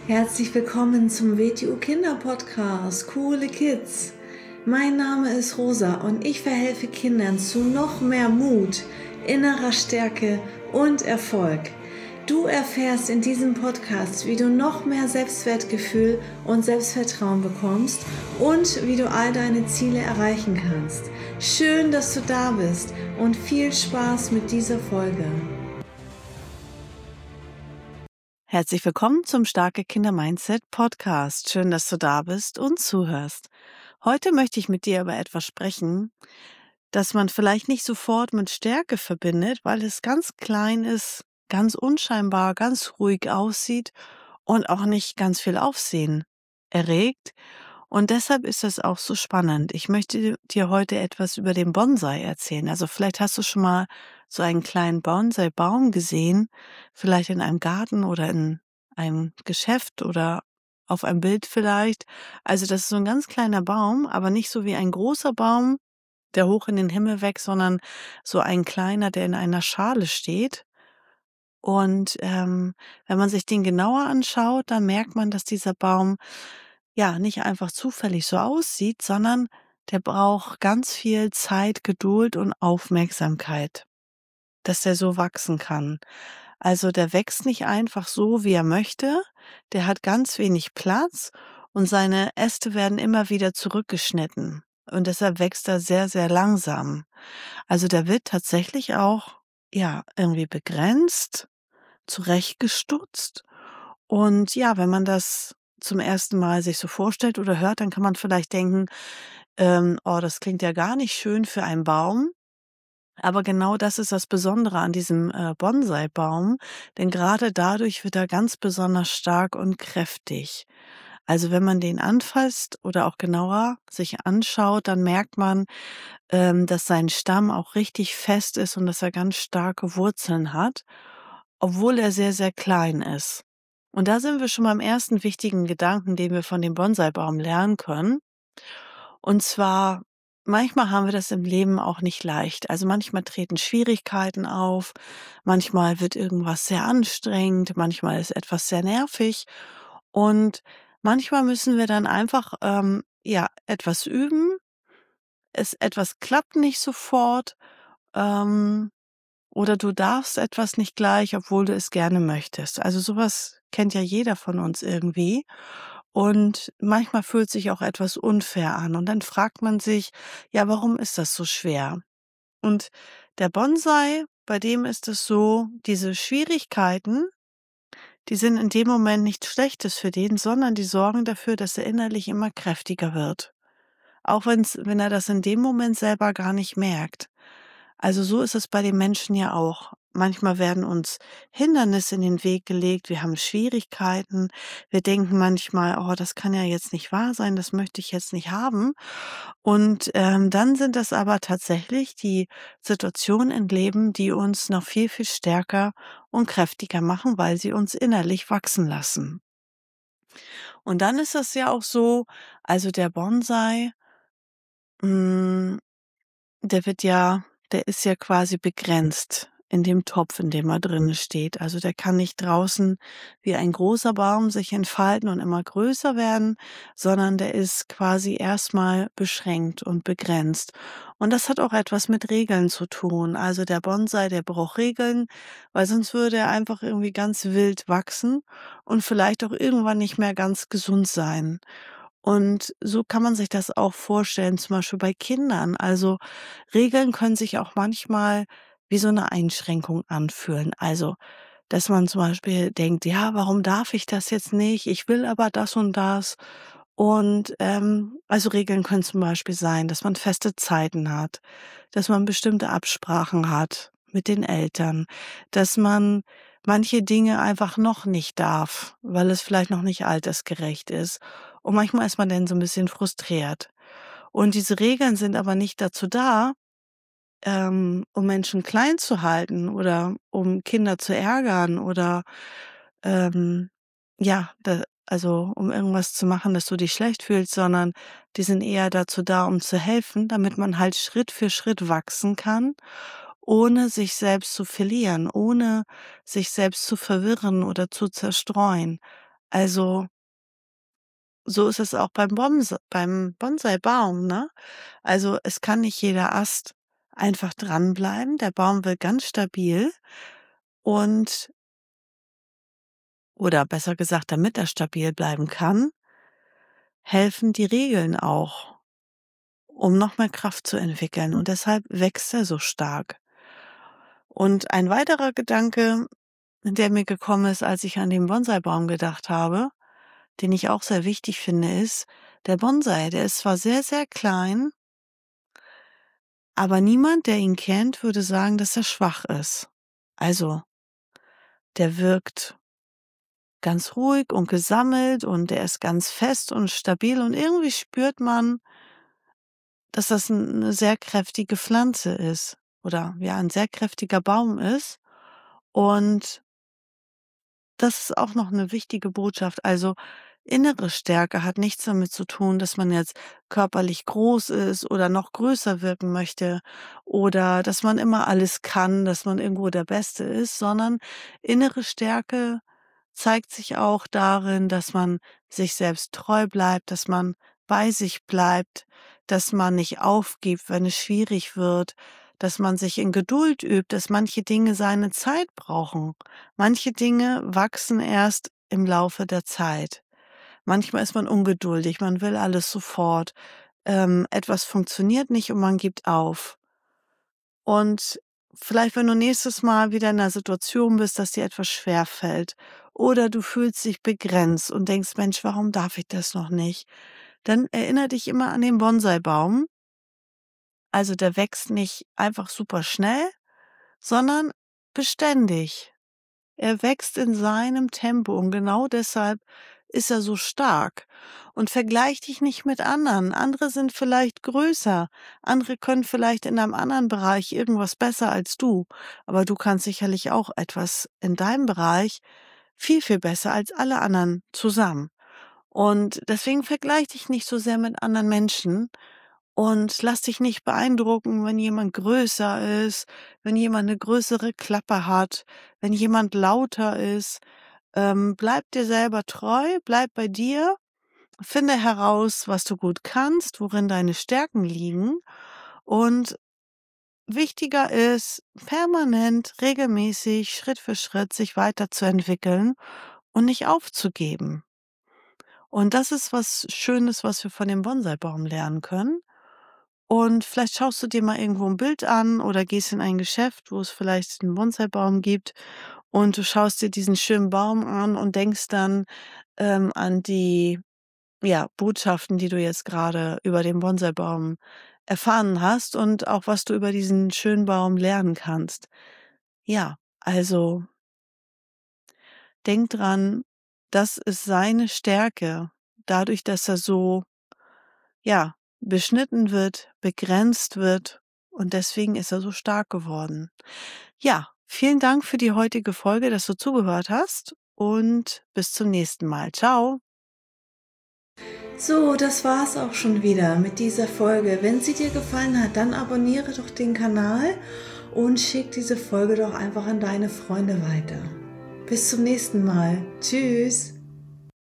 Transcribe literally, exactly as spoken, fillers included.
Herzlich willkommen zum W T U Kinder Podcast, Coole Kids. Mein Name ist Rosa und ich verhelfe Kindern zu noch mehr Mut, innerer Stärke und Erfolg. Du erfährst in diesem Podcast, wie du noch mehr Selbstwertgefühl und Selbstvertrauen bekommst und wie du all deine Ziele erreichen kannst. Schön, dass du da bist und viel Spaß mit dieser Folge. Herzlich willkommen zum Starke Kinder Mindset Podcast. Schön, dass du da bist und zuhörst. Heute möchte ich mit dir über etwas sprechen, das man vielleicht nicht sofort mit Stärke verbindet, weil es ganz klein ist, ganz unscheinbar, ganz ruhig aussieht und auch nicht ganz viel Aufsehen erregt. Und deshalb ist das auch so spannend. Ich möchte dir heute etwas über den Bonsai erzählen. Also vielleicht hast du schon mal so einen kleinen Bonsai-Baum gesehen, vielleicht in einem Garten oder in einem Geschäft oder auf einem Bild vielleicht. Also das ist so ein ganz kleiner Baum, aber nicht so wie ein großer Baum, der hoch in den Himmel wächst, sondern so ein kleiner, der in einer Schale steht. Und ähm, wenn man sich den genauer anschaut, dann merkt man, dass dieser Baum ja nicht einfach zufällig so aussieht, sondern der braucht ganz viel Zeit, Geduld und Aufmerksamkeit, dass der so wachsen kann. Also der wächst nicht einfach so, wie er möchte, der hat ganz wenig Platz und seine Äste werden immer wieder zurückgeschnitten. Und deshalb wächst er sehr, sehr langsam. Also der wird tatsächlich auch, ja, irgendwie begrenzt, zurechtgestutzt. Und ja, wenn man das zum ersten Mal sich so vorstellt oder hört, dann kann man vielleicht denken, ähm, oh, das klingt ja gar nicht schön für einen Baum. Aber genau das ist das Besondere an diesem äh, Bonsai-Baum, denn gerade dadurch wird er ganz besonders stark und kräftig. Also wenn man den anfasst oder auch genauer sich anschaut, dann merkt man, ähm, dass sein Stamm auch richtig fest ist und dass er ganz starke Wurzeln hat, obwohl er sehr, sehr klein ist. Und da sind wir schon beim ersten wichtigen Gedanken, den wir von dem Bonsai-Baum lernen können. Und zwar, manchmal haben wir das im Leben auch nicht leicht. Also manchmal treten Schwierigkeiten auf, manchmal wird irgendwas sehr anstrengend, manchmal ist etwas sehr nervig und manchmal müssen wir dann einfach ähm, ja etwas üben. Es etwas klappt nicht sofort ähm, oder du darfst etwas nicht gleich, obwohl du es gerne möchtest. Also sowas kennt ja jeder von uns irgendwie. Und manchmal fühlt sich auch etwas unfair an. Und dann fragt man sich, ja, warum ist das so schwer? Und der Bonsai, bei dem ist es so, diese Schwierigkeiten, die sind in dem Moment nichts Schlechtes für den, sondern die sorgen dafür, dass er innerlich immer kräftiger wird. Auch wenn's, wenn er das in dem Moment selber gar nicht merkt. Also so ist es bei den Menschen ja auch. Manchmal werden uns Hindernisse in den Weg gelegt, wir haben Schwierigkeiten, wir denken manchmal, oh, das kann ja jetzt nicht wahr sein, das möchte ich jetzt nicht haben. Und ähm, dann sind das aber tatsächlich die Situationen im Leben, die uns noch viel, viel stärker und kräftiger machen, weil sie uns innerlich wachsen lassen. Und dann ist das ja auch so, also der Bonsai, mh, der wird ja der ist ja quasi begrenzt in dem Topf, in dem er drinnen steht. Also, der kann nicht draußen wie ein großer Baum sich entfalten und immer größer werden, sondern der ist quasi erstmal beschränkt und begrenzt. Und das hat auch etwas mit Regeln zu tun. Also, der Bonsai, der braucht Regeln, weil sonst würde er einfach irgendwie ganz wild wachsen und vielleicht auch irgendwann nicht mehr ganz gesund sein. Und so kann man sich das auch vorstellen, zum Beispiel bei Kindern. Also Regeln können sich auch manchmal wie so eine Einschränkung anfühlen. Also, dass man zum Beispiel denkt: „Ja, warum darf ich das jetzt nicht? Ich will aber das und das.“ Und, ähm, also Regeln können zum Beispiel sein, dass man feste Zeiten hat, dass man bestimmte Absprachen hat mit den Eltern, dass man manche Dinge einfach noch nicht darf, weil es vielleicht noch nicht altersgerecht ist. Und manchmal ist man dann so ein bisschen frustriert. Und diese Regeln sind aber nicht dazu da, ähm, um Menschen klein zu halten oder um Kinder zu ärgern oder, ähm, ja, da also, um irgendwas zu machen, dass du dich schlecht fühlst, sondern die sind eher dazu da, um zu helfen, damit man halt Schritt für Schritt wachsen kann, ohne sich selbst zu verlieren, ohne sich selbst zu verwirren oder zu zerstreuen. Also so ist es auch beim Bonsai, beim Bonsai-Baum, ne? Also es kann nicht jeder Ast einfach dranbleiben. Der Baum wird ganz stabil und, oder besser gesagt, damit er stabil bleiben kann, helfen die Regeln auch, um noch mehr Kraft zu entwickeln. Und deshalb wächst er so stark. Und ein weiterer Gedanke, der mir gekommen ist, als ich an den Bonsai-Baum gedacht habe, den ich auch sehr wichtig finde, ist, der Bonsai, der ist zwar sehr, sehr klein, aber niemand, der ihn kennt, würde sagen, dass er schwach ist. Also, der wirkt ganz ruhig und gesammelt und er ist ganz fest und stabil und irgendwie spürt man, dass das eine sehr kräftige Pflanze ist oder ja, ein sehr kräftiger Baum ist. Und das ist auch noch eine wichtige Botschaft. Also, innere Stärke hat nichts damit zu tun, dass man jetzt körperlich groß ist oder noch größer wirken möchte oder dass man immer alles kann, dass man irgendwo der Beste ist, sondern innere Stärke zeigt sich auch darin, dass man sich selbst treu bleibt, dass man bei sich bleibt, dass man nicht aufgibt, wenn es schwierig wird, dass man sich in Geduld übt, dass manche Dinge seine Zeit brauchen. Manche Dinge wachsen erst im Laufe der Zeit. Manchmal ist man ungeduldig, man will alles sofort. Ähm, etwas funktioniert nicht und man gibt auf. Und vielleicht, wenn du nächstes Mal wieder in einer Situation bist, dass dir etwas schwerfällt oder du fühlst dich begrenzt und denkst, Mensch, warum darf ich das noch nicht? Dann erinnere dich immer an den Bonsai-Baum. Also der wächst nicht einfach super schnell, sondern beständig. Er wächst in seinem Tempo und genau deshalb ist er so stark. Und vergleich dich nicht mit anderen. Andere sind vielleicht größer. Andere können vielleicht in einem anderen Bereich irgendwas besser als du. Aber du kannst sicherlich auch etwas in deinem Bereich viel, viel besser als alle anderen zusammen. Und deswegen vergleich dich nicht so sehr mit anderen Menschen und lass dich nicht beeindrucken, wenn jemand größer ist, wenn jemand eine größere Klappe hat, wenn jemand lauter ist. Ähm, bleib dir selber treu, bleib bei dir, finde heraus, was du gut kannst, worin deine Stärken liegen. Und wichtiger ist, permanent, regelmäßig, Schritt für Schritt sich weiterzuentwickeln und nicht aufzugeben. Und das ist was Schönes, was wir von dem Bonsai-Baum lernen können. Und vielleicht schaust du dir mal irgendwo ein Bild an oder gehst in ein Geschäft, wo es vielleicht einen Bonsai-Baum gibt und du schaust dir diesen schönen Baum an und denkst dann, ähm, an die, ja, Botschaften, die du jetzt gerade über den Bonsai-Baum erfahren hast und auch was du über diesen schönen Baum lernen kannst. Ja, also denk dran, das ist seine Stärke, dadurch, dass er so, ja, beschnitten wird, begrenzt wird und deswegen ist er so stark geworden. Ja, vielen Dank für die heutige Folge, dass du zugehört hast und bis zum nächsten Mal. Ciao. So, das war's auch schon wieder mit dieser Folge. Wenn sie dir gefallen hat, dann abonniere doch den Kanal und schick diese Folge doch einfach an deine Freunde weiter. Bis zum nächsten Mal. Tschüss.